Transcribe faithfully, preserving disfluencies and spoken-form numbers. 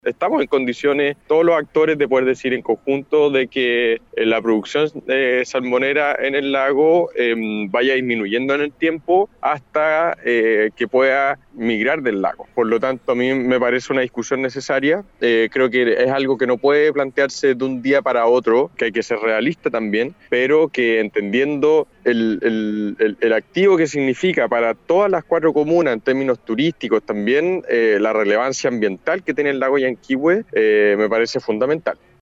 Estamos en condiciones, todos los actores, de poder decir en conjunto de que eh, la producción eh, salmonera en el lago eh, vaya disminuyendo en el tiempo hasta eh, que pueda migrar del lago. Por lo tanto, a mí me parece una discusión necesaria. Eh, creo que es algo que no puede plantearse de un día para otro, que hay que ser realista también, pero que entendiendo el, el, el, el activo que significa para todas las cuatro comunas en términos turísticos también, eh, la relevancia ambiental que tiene el lago Yanquihue, eh, me parece fundamental.